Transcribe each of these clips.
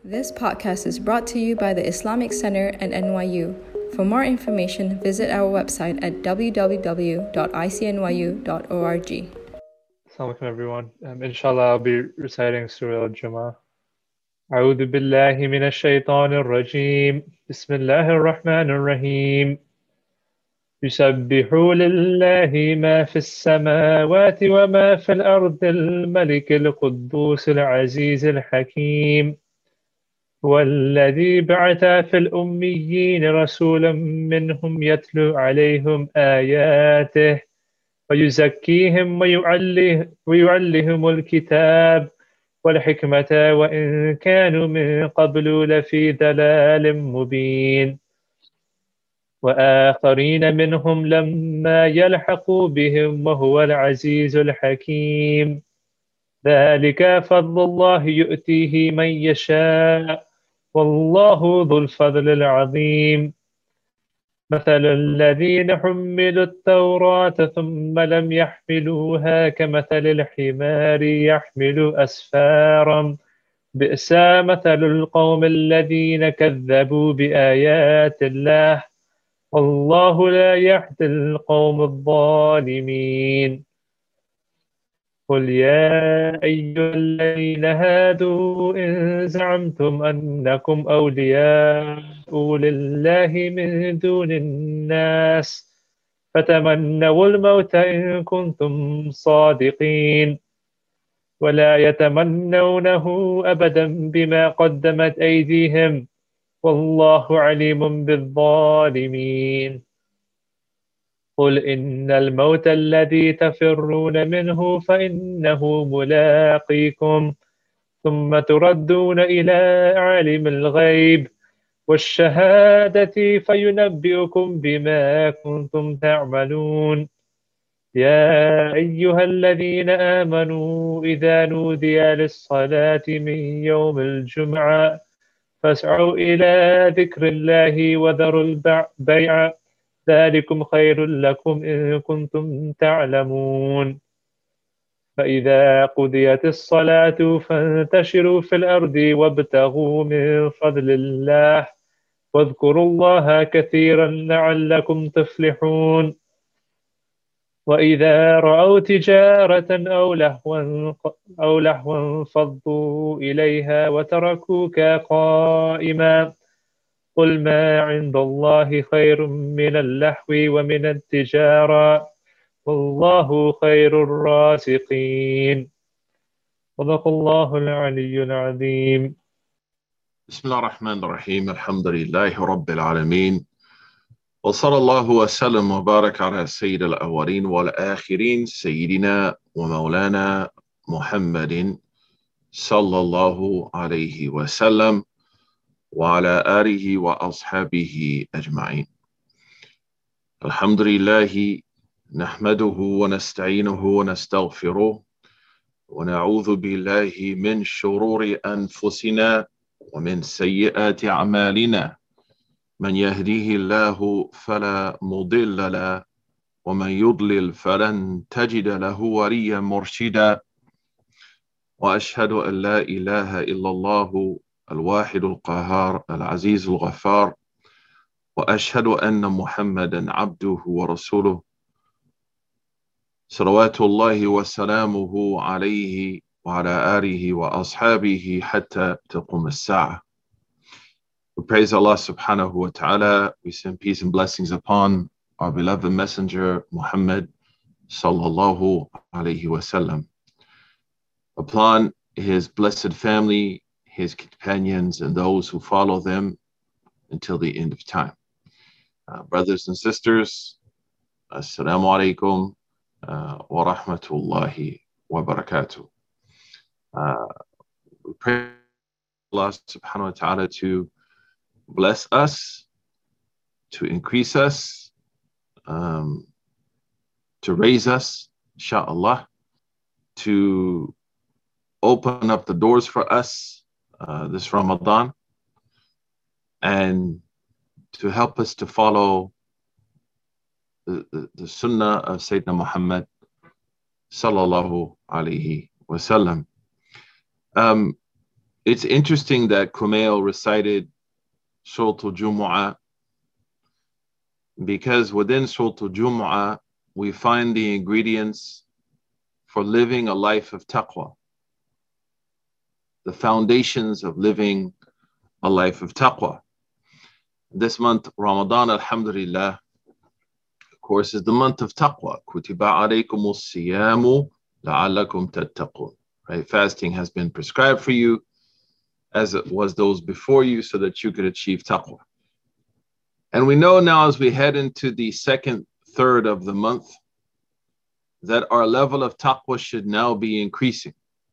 This podcast is brought to you by the Islamic Center and NYU. For more information, visit our website at www.icnyu.org. Assalamu alaikum everyone. Inshallah, I'll be reciting Surah Al-Jumu'ah. أعوذ بالله من الشيطان الرجيم. بسم الله الرحمن الرحيم. يسبح لله ما في السماوات وما في الأرض الملك القدوس العزيز الحكيم. هو الذي بعث في الأميين رسولا منهم يتلو عليهم آياته ويزكيهم ويعلهم الكتاب والحكمة وإن كانوا من قبل لفي ضلال مبين وآخرين منهم لما يلحقوا بهم وهو العزيز الحكيم. ذلك فضل الله يؤتيه من يشاء والله ذو الفضل العظيم. مثل الذين حملوا التوراة ثم لم يحملوها كمثل الحمار يحمل أسفارا بئس مثل القوم الذين كذبوا بآيات الله والله لا يهدي القوم الظالمين. قل يا أيها الذين هادوا إن زعمتم أنكم أولياء لله من دون الناس فتمنوا الموت إن كنتم صادقين ولا يتمنونه أبدا بما قدمت أيديهم والله عليم بالظالمين. قل إن الموت الذي تفرون منه فإنه ملاقيكم ثم تردون إلى عالم الغيب والشهادة فينبئكم بما كنتم تعملون. يا أيها الذين آمنوا إذا نودي للصلاة من يوم الجمعة فاسعوا إلى ذكر الله وذروا البيع ذلكم خير لكم إن كنتم تعلمون. فإذا قضيت الصلاة فانتشروا في الأرض وابتغوا من فضل الله واذكروا الله كثيرا لعلكم تفلحون. وإذا رأوا تجارة أو لهوا انفضوا إليها وتركوك قائما قل ما عند الله خير من اللهو ومن التجارة والله خير الرازقين. صدق الله العلي العظيم. بسم الله الرحمن الرحيم. الحمد لله رب العالمين وصلى الله وسلم وبارك على سيد الأولين والآخرين سيدنا ومولانا محمد صلى الله عليه وسلم وعلى آله وأصحابه أجمعين. الحمد لله نحمده ونستعينه ونستغفره ونعوذ بالله من شرور أنفسنا ومن سيئات أعمالنا. من يهديه الله فلا مضل له ومن يضلل فلن تجد له وليا مرشدا. وأشهد أن لا إله إلا الله الواحد القهار العزيز الغفار وأشهد أن محمدا عبده ورسوله صلوات الله وسلامه عليه وعلى آله وأصحابه حتى تقوم الساعة. We praise Allah subhanahu wa ta'ala. We send peace and blessings upon our beloved messenger Muhammad sallallahu alayhi wa sallam, upon his blessed family, his companions, and those who follow them until the end of time. Brothers and sisters, assalamu alaikum wa rahmatullahi wa barakatuh. We pray Allah subhanahu wa ta'ala to bless us, to increase us, to raise us, inshaAllah, to open up the doors for us this Ramadan, and to help us to follow the sunnah of Sayyidina Muhammad sallallahu alayhi wa sallam. It's interesting that Kumail recited Surah Al-Jumu'ah, because within Surah Al-Jumu'ah we find the ingredients for living a life of taqwa, the foundations of living a life of taqwa. This month, Ramadan, alhamdulillah, of course, is the month of taqwa. Kutiba alaykumus siyamu la'allakum tattaqun. Right? Fasting has been prescribed for you, as it was those before you, so that you could achieve taqwa. And we know now, as we head into the second third of the month, that our level of taqwa should now be increasing.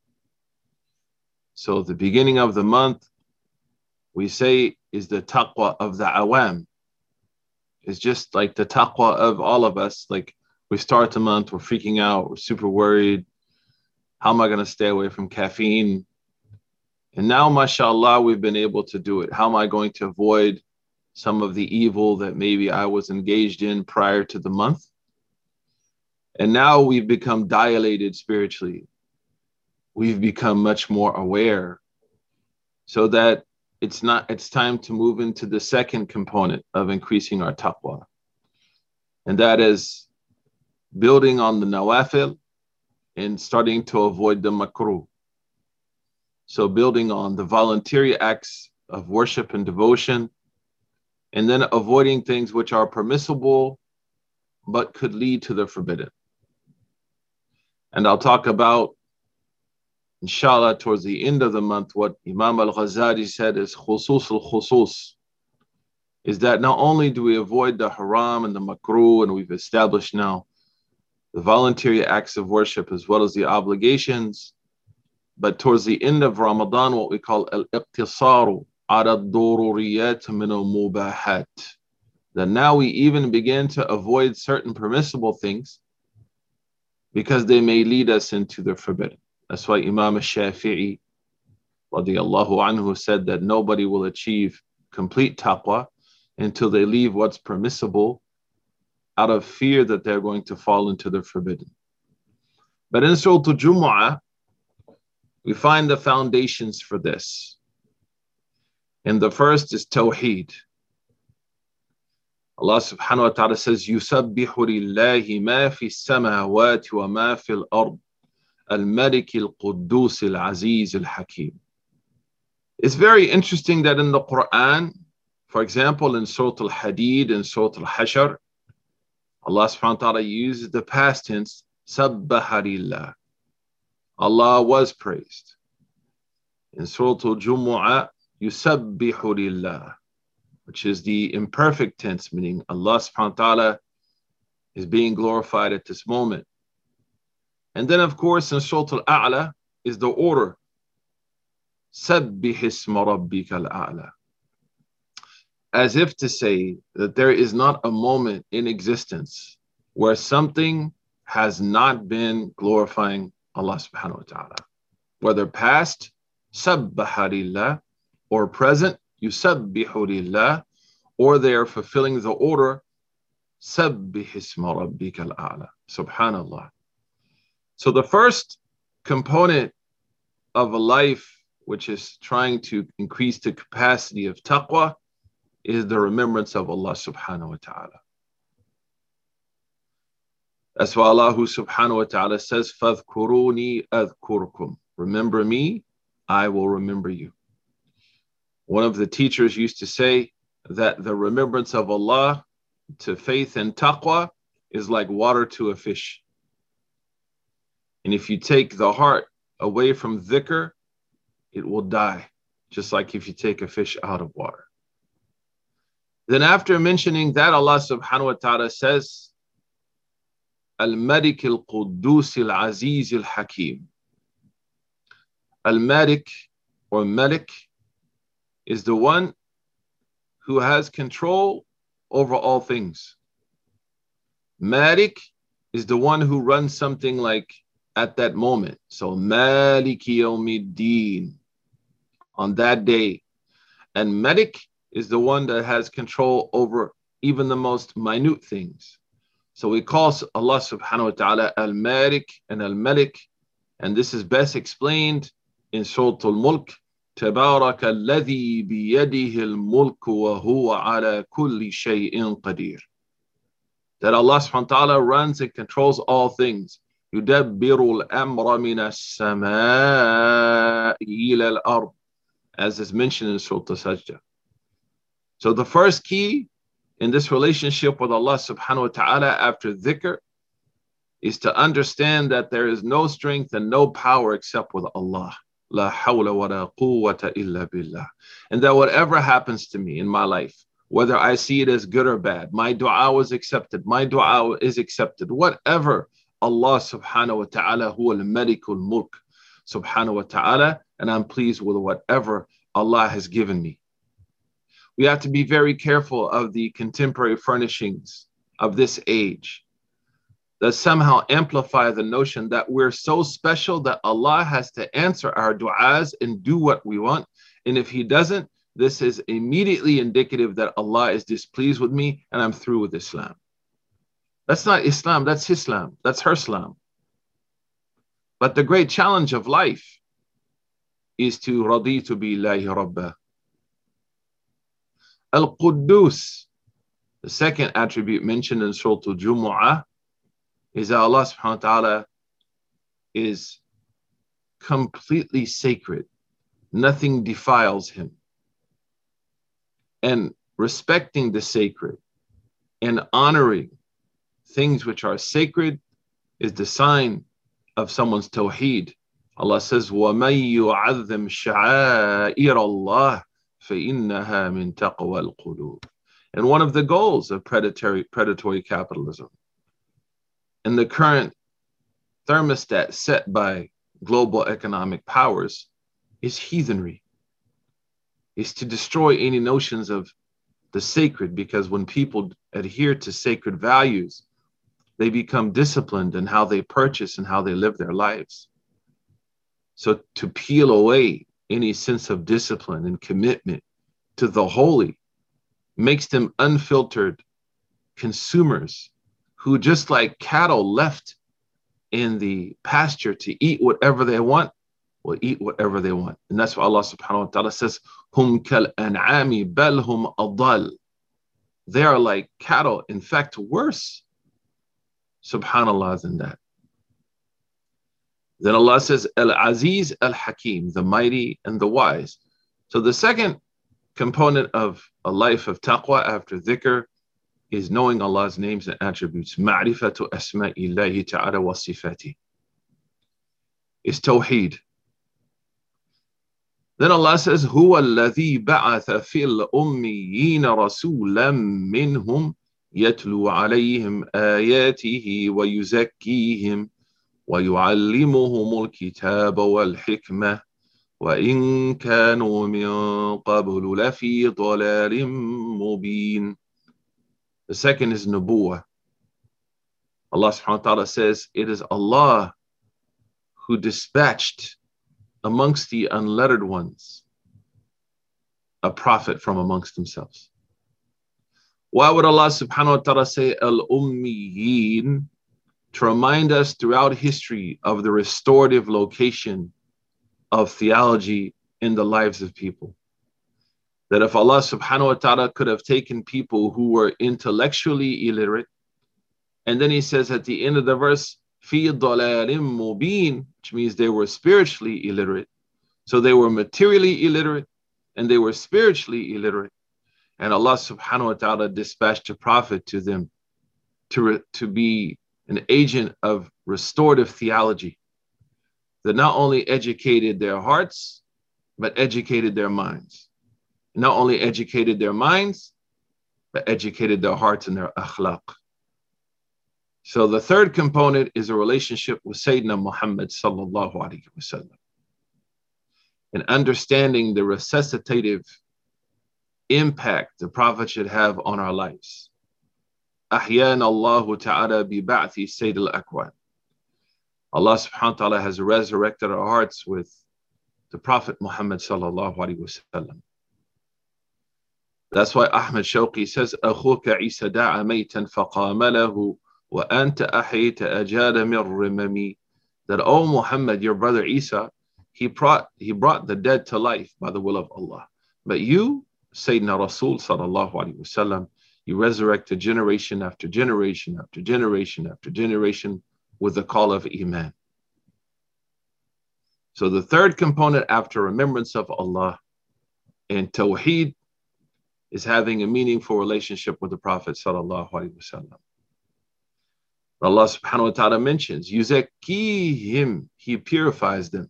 So the beginning of the month, we say, is the taqwa of the awam. It's just like the taqwa of all of us. Like, we start the month, we're freaking out, we're super worried. How am I going to stay away from caffeine? And now, mashallah, we've been able to do it. How am I going to avoid some of the evil that maybe I was engaged in prior to the month? And now we've become dilated spiritually. We've become much more aware, so that it's time to move into the second component of increasing our taqwa. And that is building on the nawafil and starting to avoid the makruh. So building on the voluntary acts of worship and devotion, and then avoiding things which are permissible but could lead to the forbidden. And I'll talk about, inshallah, towards the end of the month, what Imam al-Ghazali said is khusus al-khusus, is that not only do we avoid the haram and the makruh, and we've established now the voluntary acts of worship as well as the obligations, but towards the end of Ramadan, what we call al-iqtisaru ala ad-dururiyat min al-mubahat, that now we even begin to avoid certain permissible things because they may lead us into the forbidden. That's why Imam al-Shafi'i radiyallahu anhu said that nobody will achieve complete taqwa until they leave what's permissible out of fear that they're going to fall into the forbidden. But in Surah Al-Jumu'ah, we find the foundations for this. And the first is Tawheed. Allah subhanahu wa ta'ala says, يُسَبِّحُ لِلَّهِ مَا فِي السَّمَاوَاتِ وَمَا فِي الْأَرْضِ الْمَلِكِ الْقُدُّوسِ الْعَزِيزِ الْحَكِيمِ. It's very interesting that in the Quran, for example, in Surah Al-Hadid and Surah Al-Hashr, Allah subhanahu wa ta'ala uses the past tense, سَبَّحَ لِلَّهِ. Allah was praised. In Surah Al-Jumu'ah, يُسَبِّحُ لِلَّهِ, which is the imperfect tense, meaning Allah subhanahu wa ta'ala is being glorified at this moment. And then, of course, in Surah Al-A'la is the order, سَبِّحِ اسْمَ رَبِّكَ الْأَعْلَى, as if to say that there is not a moment in existence where something has not been glorifying Allah subhanahu wa ta'ala. Whether past, sabbaha lillah, or present, yusabbihu lillah, or they are fulfilling the order, sabbih isma rabbika al-a'la. Subhanallah. So the first component of a life which is trying to increase the capacity of taqwa is the remembrance of Allah subhanahu wa ta'ala. That's why Allah subhanahu wa ta'ala says, فَاذْكُرُونِي أَذْكُرْكُمْ. Remember me, I will remember you. One of the teachers used to say that the remembrance of Allah to faith and taqwa is like water to a fish. And if you take the heart away from dhikr, it will die, just like if you take a fish out of water. Then after mentioning that, Allah subhanahu wa ta'ala says, Al-Malik al-Quddus al-Aziz al-Hakim. Al-Malik, or Malik, is the one who has control over all things. Malik is the one who runs something like at that moment. So Maliki Yawmiddin, on that day. And Malik is the one that has control over even the most minute things. So we call Allah subhanahu wa ta'ala Al-Malik and Al-Malik, and this is best explained in Surah Al-Mulk, تبارك الذي بيده الملك وهو على كل شيء قدير. That Allah subhanahu wa ta'ala runs and controls all things. يدبر الأمر من السماء إلى الأرض, as is mentioned in Surah Sajdah. So the first key in this relationship with Allah subhanahu wa ta'ala after dhikr is to understand that there is no strength and no power except with Allah. La hawla wa la quwwata illa billah. And that whatever happens to me in my life, whether I see it as good or bad, my dua was accepted, my dua is accepted, whatever, Allah subhanahu wa ta'ala huwa al-malikul mulk subhanahu wa ta'ala, and I'm pleased with whatever Allah has given me. We have to be very careful of the contemporary furnishings of this age that somehow amplify the notion that we're so special that Allah has to answer our du'as and do what we want. And if He doesn't, this is immediately indicative that Allah is displeased with me and I'm through with Islam. That's not Islam, that's Islam, that's her Islam. But the great challenge of life is to raditu billahi rabba. Al-Quddus, the second attribute mentioned in Surah Al-Jumu'ah, is that Allah subhanahu wa ta'ala is completely sacred. Nothing defiles Him. And respecting the sacred and honoring things which are sacred is the sign of someone's tawheed. Allah says, وَمَن يُعَظِّمْ شَعَائِرَ اللَّهِ فَإِنَّهَا مِن تَقْوَى الْقُلُوبِ. And one of the goals of predatory capitalism and the current thermostat set by global economic powers is heathenry, is to destroy any notions of the sacred, because when people adhere to sacred values, they become disciplined in how they purchase and how they live their lives. So to peel away any sense of discipline and commitment to the holy makes them unfiltered consumers who, just like cattle left in the pasture to eat whatever they want, will eat whatever they want. And that's why Allah subhanahu wa ta'ala says, Hum kal an'ami bal hum adal. They are like cattle, in fact worse, subhanallah, than that. Then Allah says, Al-Aziz Al-Hakim, the mighty and the wise. So the second component of a life of taqwa after dhikr is knowing Allah's names and attributes. Ma'rifatu asma'illahi ta'ala wa sifati. Is tawheed. Then Allah says, Huwa alladhi ba'atha fil ummiyina rasulam minhum yatlu alayhim ayatihi wa yuzakkihim وَيُعَلِّمُهُمُ الْكِتَابَ وَالْحِكْمَةَ وَإِن كَانُوا مِن قَبْلُ لَفِي ضَلَالٍ مُبِينٍ. The second is nubuwah. Allah subhanahu wa ta'ala says, it is Allah who dispatched amongst the unlettered ones a prophet from amongst themselves. Why would Allah subhanahu wa ta'ala say al-ummiyin? To remind us throughout history of the restorative location of theology in the lives of people. That if Allah subhanahu wa ta'ala could have taken people who were intellectually illiterate, and then He says at the end of the verse, fi dalalim mubin, which means they were spiritually illiterate. So they were materially illiterate and they were spiritually illiterate. And Allah subhanahu wa ta'ala dispatched a prophet to them to be an agent of restorative theology that not only educated their hearts, but educated their minds. Not only educated their minds, but educated their hearts and their akhlaq. So the third component is a relationship with Sayyidina Muhammad sallallahu alaihi wasallam, and understanding the resuscitative impact the Prophet should have on our lives. أحيانا الله تعالى ببعث سيد الأكوان. Allah subhanahu wa ta'ala has resurrected our hearts with the Prophet Muhammad sallallahu alaihi wasallam. That's why Ahmad Shawqi says, أخوك عيسى دعا ميتا فقام له وأنت أحيت أجاد من رممي. That, oh Muhammad, your brother Isa, He brought the dead to life by the will of Allah. But you, Sayyidina Rasul sallallahu alaihi wasallam, you resurrected generation after generation after generation after generation with the call of Iman. So the third component after remembrance of Allah and Tawheed is having a meaningful relationship with the Prophet sallallahu alaihi wasallam. Allah subhanahu wa ta'ala mentions, Yuzakkihim, He purifies them.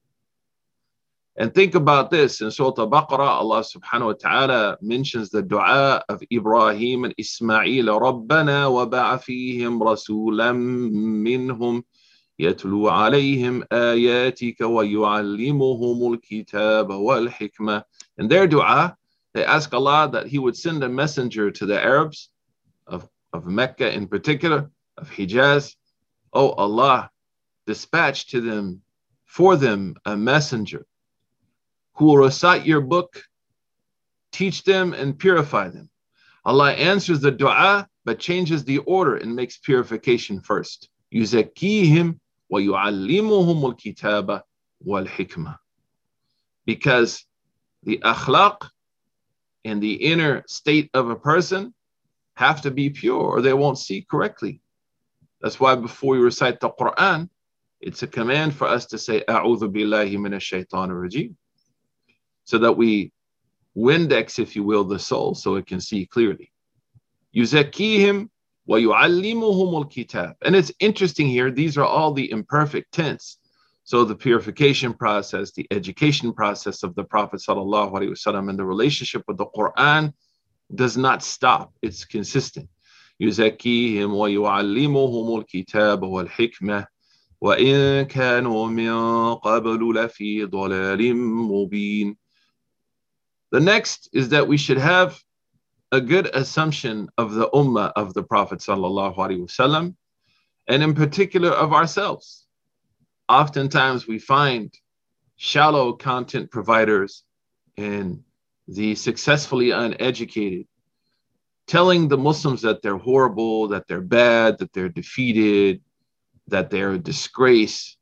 And think about this, in Surah Al-Baqarah, Allah subhanahu wa ta'ala mentions the dua of Ibrahim and Ismail, رَبَّنَا وَبَعَ فِيهِمْ رَسُولًا مِّنْهُمْ يَتْلُو عَلَيْهِمْ آيَاتِكَ وَيُعَلِّمُهُمُ الْكِتَابَ وَالْحِكْمَةَ. In their dua, they ask Allah that He would send a messenger to the Arabs of Mecca in particular, of Hijaz. Oh Allah, dispatch to them, for them, a messenger who will recite your book, teach them and purify them. Allah answers the dua, but changes the order and makes purification first. يُزَكِّيهِمْ وَيُعَلِّمُهُمُ الْكِتَابَ وَالْحِكْمَةَ. Because the akhlaq and the inner state of a person have to be pure or they won't see correctly. That's why before we recite the Quran, it's a command for us to say, أَعُوذُ بِاللَّهِ مِنَ الشَّيْطَانِ الرَّجِيمِ, so that we Windex, if you will, the soul so it can see clearly. يُزَكِّيهِمْ وَيُعَلِّمُهُمُ الْكِتَابَ. And it's interesting here, these are all the imperfect tense. So the purification process, the education process of the Prophet sallallahu alaihi wasallam and the relationship with the Quran does not stop. It's consistent. يُزَكِّيهِمْ وَيُعَلِّمُهُمُ الْكِتَابَ وَالْحِكْمَةَ وَإِن كَانُوا مِن قَبْلُ لَفِي ضَلَالٍ مُبِينٍ. The next is that we should have a good assumption of the ummah of the Prophet sallallahu alaihi wasallam, and in particular of ourselves. Oftentimes we find shallow content providers and the successfully uneducated telling the Muslims that they're horrible, that they're bad, that they're defeated, that they're a disgrace.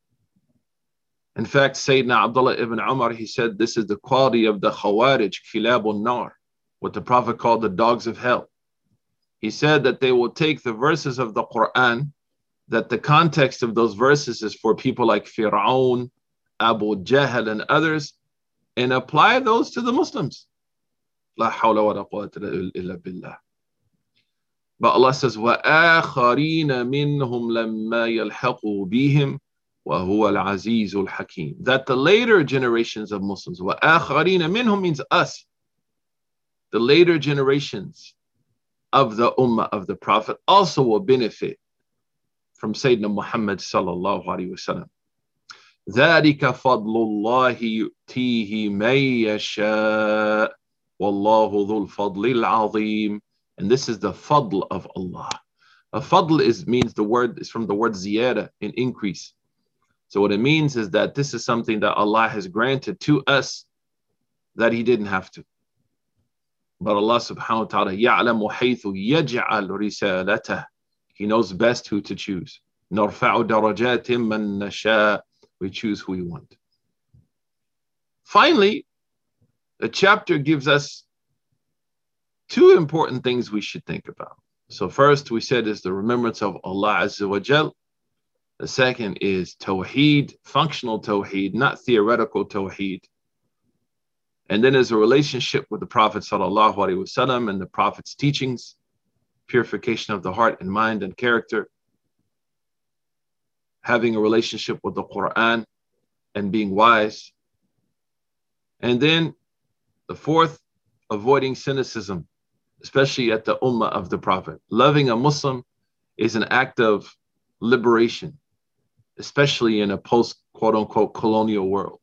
In fact, Sayyidina Abdullah ibn Umar, he said this is the quality of the Khawarij, Kilabun Nar, what the Prophet called the dogs of hell. He said that they will take the verses of the Quran, that the context of those verses is for people like Fir'aun, Abu Jahl and others, and apply those to the Muslims. La hawla wa la quwwata illa billah. But Allah says, وَآخَرِينَ مِنْهُمْ لَمَّا يَلْحَقُوا بِهِمْ وَهُوَ الْعَزِيزُ الْحَكِيمُ. That the later generations of Muslims, وَآخَرِينَ مِنْهُمْ means us. The later generations of the ummah of the Prophet also will benefit from Sayyidina Muhammad sallallahu alaihi wasallam. ذَلِكَ فَضْلُ اللَّهِ يُؤْتِيهِ مَن يَشَاءُ وَاللَّهُ ذُو الْفَضْلِ الْعَظِيمِ. And this is the fadl of Allah. A fadl means the word is from the word ziyada, an increase. So what it means is that this is something that Allah has granted to us that He didn't have to. But Allah subhanahu wa ta'ala يَعْلَمُ حَيْثُ يَجْعَلُ رِسَالَتَهُ. He knows best who to choose. نَرْفَعُ دَرَجَاتٍ مَّن نَشَاءُ. We choose who we want. Finally, the chapter gives us two important things we should think about. So first we said is the remembrance of Allah Azza wa Jal. The second is Tawheed, functional Tawheed, not theoretical Tawheed. And then there's a relationship with the Prophet sallallahu alaihi wasallam and the Prophet's teachings, purification of the heart and mind and character, having a relationship with the Quran and being wise. And then the fourth, avoiding cynicism, especially at the ummah of the Prophet. Loving a Muslim is an act of liberation, especially in a post quote unquote colonial world.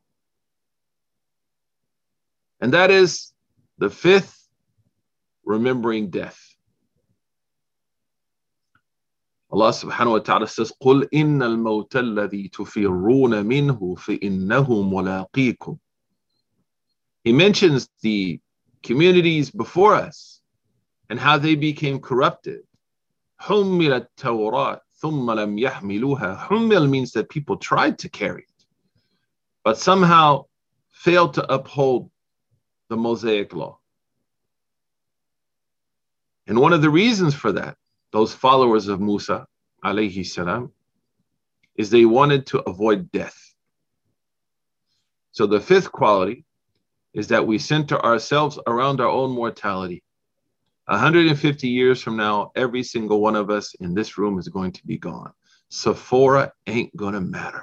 And that is the fifth, remembering death. Allah subhanahu wa ta'ala says, قُلْ إِنَّ الْمَوْتَ الَّذِي تُفِرُّونَ مِنْهُ فَإِنَّهُ مُلَاقِيكُمْ. He mentions the communities before us and how they became corrupted. حُمِّلَ التَّوْرَاةِ ثُمَّ لَمْ يَحْمِلُوهَا. Hummil means that people tried to carry it, but somehow failed to uphold the Mosaic law. And one of the reasons for that, those followers of Musa, alayhi salam, is they wanted to avoid death. So the fifth quality is that we center ourselves around our own mortality. 150 years from now, every single one of us in this room is going to be gone. Sephora ain't going to matter.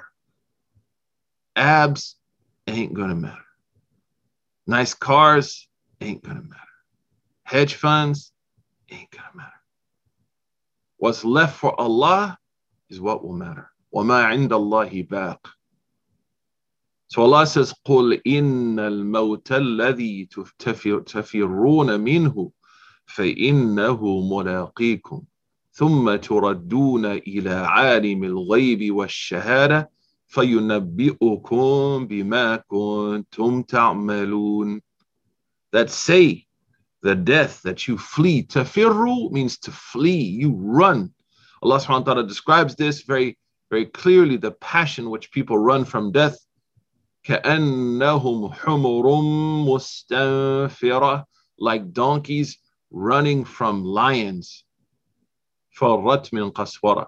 Abs ain't going to matter. Nice cars ain't going to matter. Hedge funds ain't going to matter. What's left for Allah is what will matter. وَمَا عِنْدَ اللَّهِ بَاقٍ. So Allah says, قُلْ إِنَّ الْمَوْتَ الَّذِي تَفِرُّونَ مِنْهُ فَإِنَّهُ مُلَاقِيكُمْ ثُمَّ تُرَدُّونَ إِلَى عَالِمِ الْغَيْبِ وَالشَّهَادَةِ فَيُنَبِّئُكُمْ بِمَا كُنْتُمْ تَعْمَلُونَ. That say, the death that you flee. Tafirru means to flee, you run. Allah subhanahu wa ta'ala describes this very, very clearly, the passion which people run from death. كَأَنَّهُمْ حُمُرٌ مُسْتَنْفِرَةٌ, like donkeys running from lions. فَرَّتْ مِنْ قَسْوَرَةٍ.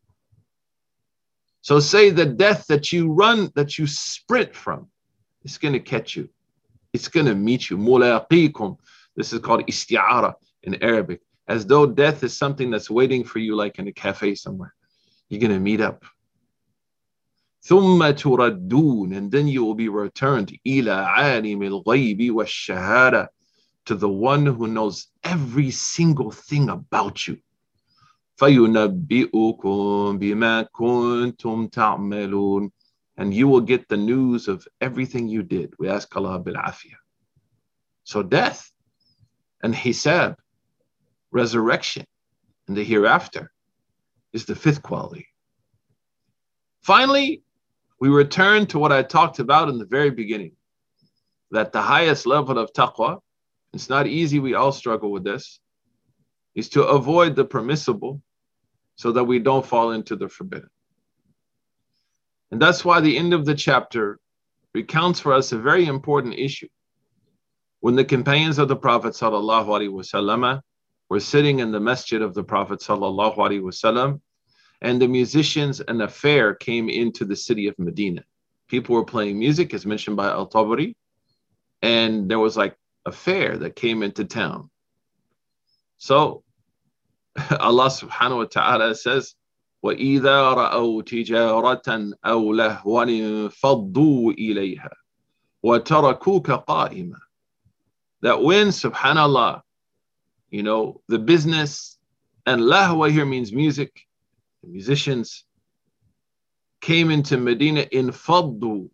So say the death that you run, that you sprint from, it's going to catch you. It's going to meet you. مُلَاقِيكُمْ. This is called isti'ara in Arabic, as though death is something that's waiting for you, like in a cafe somewhere. You're going to meet up. ثُمَّ تُرَدُّونَ, and then you will be returned إِلَى عَالِمِ الْغَيْبِ وَالشَّهَادَةِ, to the one who knows every single thing about you. فَيُنَبِّئُكُمْ بِمَا كُنْتُمْ تَعْمَلُونَ, and you will get the news of everything you did. We ask Allah bil-afiyah. So death and hisab, resurrection, and the hereafter is the fifth quality. Finally, we return to what I talked about in the very beginning, that the highest level of taqwa, it's not easy, we all struggle with this, is to avoid the permissible so that we don't fall into the forbidden. And that's why the end of the chapter recounts for us a very important issue. When the companions of the Prophet ﷺ were sitting in the masjid of the Prophet ﷺ, and the musicians and a fair came into the city of Medina. People were playing music, as mentioned by Al-Tabari, and there was like a fair that came into town. So Allah subhanahu wa ta'ala says, وَإِذَا رَأَوْا تِجَارَةً أَوْ لَهْوًا فَضُّوا إِلَيْهَا وَتَرَكُوكَ قَائِمًا. That when, subhanallah, the business, and lahwa here means music, the musicians came into Medina, in faddu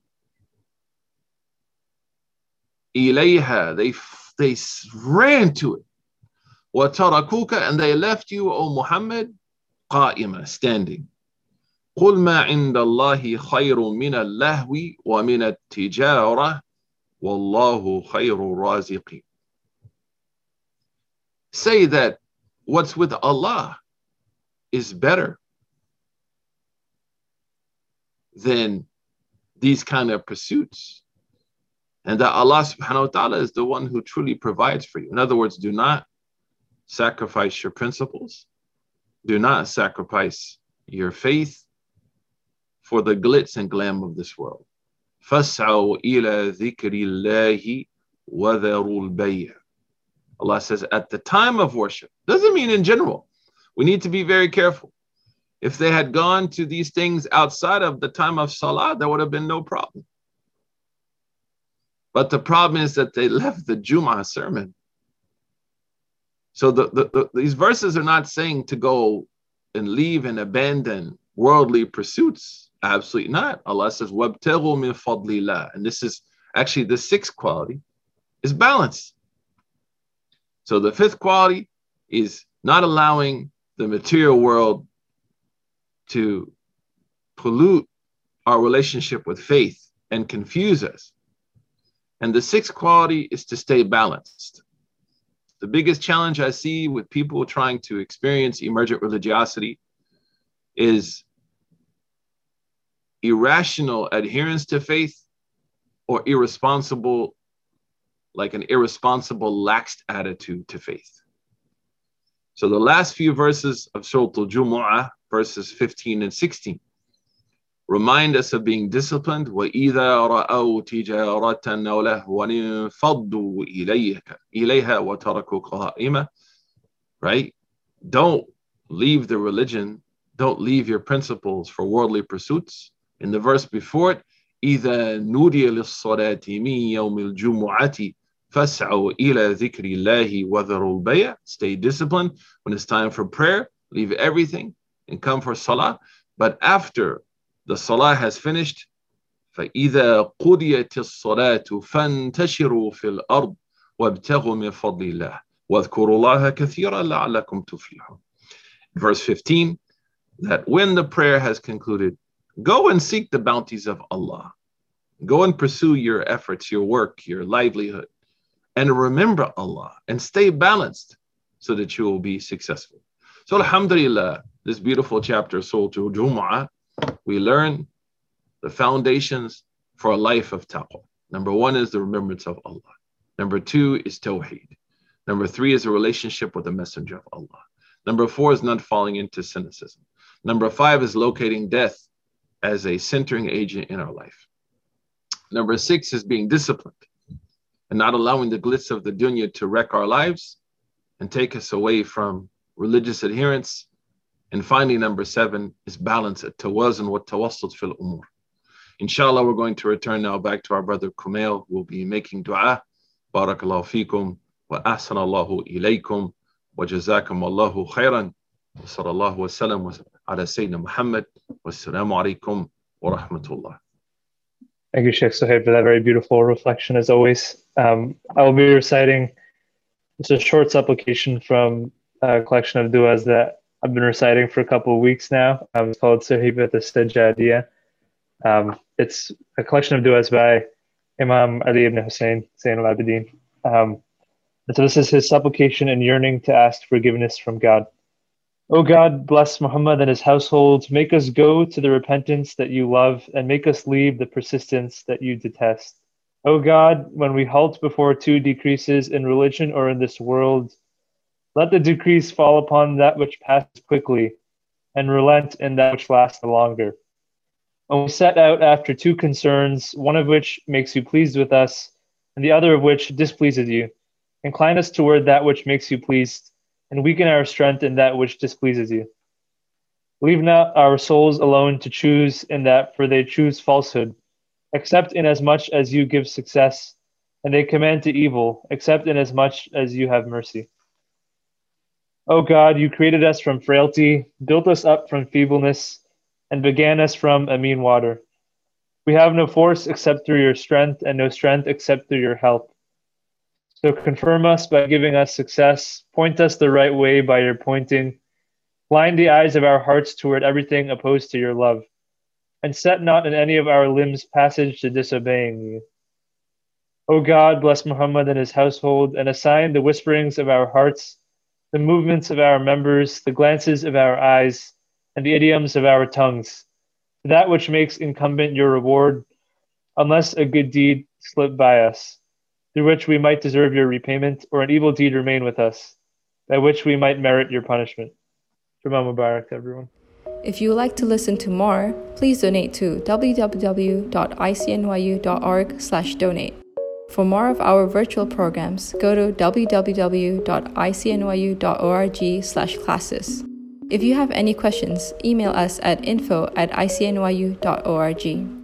ilayha, they ran to it. وَتَرَكُوكَ, and they left you, O Muhammad, قَائِمًا, standing. قُلْ مَا عِنْدَ اللَّهِ خَيْرٌ مِنَ اللَّهْوِ وَمِنَ التِّجَارَةِ وَاللَّهُ خَيْرُ الرَّازِقِينَ. Say that what's with Allah is better than these kind of pursuits, and that Allah subhanahu wa ta'ala is the one who truly provides for you. In other words, do not sacrifice your principles. Do not sacrifice your faith for the glitz and glam of this world. فَاسْعَوْا إِلَى ذِكْرِ اللَّهِ وَذَرُوا الْبَيْعَ. Allah says at the time of worship. Doesn't mean in general. We need to be very careful. If they had gone to these things outside of the time of salah, there would have been no problem. But the problem is that they left the Jum'ah sermon. So these verses are not saying to go and leave and abandon worldly pursuits. Absolutely not. Allah says, وَابْتَغُوا مِنْ فَضْلِ اللَّهِ. And this is actually the sixth quality, is balance. So the fifth quality is not allowing the material world to pollute our relationship with faith and confuse us. And the sixth quality is to stay balanced. The biggest challenge I see with people trying to experience emergent religiosity is irrational adherence to faith or irresponsible, like an irresponsible, laxed attitude to faith. So the last few verses of Surah Al-Jumu'ah, verses 15 and 16, remind us of being disciplined. وَإِذَا رَأَوْا تِجَارَةً أَوْ لَهْوًا انفَضُّوا إِلَيْهَا وَتَرَكُوكَ قَائِمًا. Right? Don't leave the religion, don't leave your principles for worldly pursuits. In the verse before it, إِذَا نُودِيَ لِلصَّلَاةِ مِنْ يَوْمِ الْجُمُعَةِ فَاسْعَوْا إِلَى ذِكْرِ اللَّهِ وَذَرُوا الْبَيْعَ. Stay disciplined. When it's time for prayer, leave everything and come for salah. But after the salah has finished, فَإِذَا قُضِيَتِ الصَّلَاةُ فَانْتَشِرُوا فِي الْأَرْضِ وَابْتَغُوا مِنْ فَضْلِ اللَّهِ وَاذْكُرُوا اللَّهَ كَثِيرًا لَعَلَّكُمْ تُفْلِحُونَ. Verse 15, that when the prayer has concluded, go and seek the bounties of Allah. Go and pursue your efforts, your work, your livelihood, and remember Allah and stay balanced so that you will be successful. So alhamdulillah, this beautiful chapter, Surah Al-Jumu'ah, we learn the foundations for a life of taqwa. Number one is the remembrance of Allah. Number two is tawheed. Number three is a relationship with the Messenger of Allah. Number four is not falling into cynicism. Number five is locating death as a centering agent in our life. Number six is being disciplined and not allowing the glitz of the dunya to wreck our lives and take us away from religious adherence. And finally, number seven is balance, at-tawazun wa tawassut fil umur. Inshallah, we're going to return now back to our brother Kumail, who will be making dua. Barakallahu feekum wa ahsanallahu ilaykum wa jazakum Allahu khairan wa sallallahu wa sallam ala Sayyidina Muhammad wa assalamu alaikum wa rahmatullah. Thank you, Sheikh Suhaib, for that very beautiful reflection as always. I will be reciting just a short supplication from a collection of du'as that I've been reciting for a couple of weeks now. It's called Sahibat al-Sajjadiyah. It's a collection of du'as by Imam Ali ibn Hussein, Zayn al-Abidin. And so this is his supplication and yearning to ask forgiveness from God. O God, bless Muhammad and his household. Make us go to the repentance that you love and make us leave the persistence that you detest. O God, when we halt before two decreases in religion or in this world, let the decrease fall upon that which passes quickly and relent in that which lasts longer. When we set out after two concerns, one of which makes you pleased with us and the other of which displeases you, incline us toward that which makes you pleased and weaken our strength in that which displeases you. Leave not our souls alone to choose in that, for they choose falsehood, except inasmuch as you give success, and they command to evil, except inasmuch as you have mercy. O God, you created us from frailty, built us up from feebleness, and began us from a mean water. We have no force except through your strength, and no strength except through your help. So confirm us by giving us success, point us the right way by your pointing, blind the eyes of our hearts toward everything opposed to your love, and set not in any of our limbs passage to disobeying you. O God, bless Muhammad and his household, and assign the whisperings of our hearts, the movements of our members, the glances of our eyes, and the idioms of our tongues, that which makes incumbent your reward, unless a good deed slip by us, through which we might deserve your repayment, or an evil deed remain with us, by which we might merit your punishment. Jummah Mubarak to everyone. If you would like to listen to more, please donate to www.icnyu.org/donate. For more of our virtual programs, go to www.icnyu.org/classes. If you have any questions, email us at info@icnyu.org.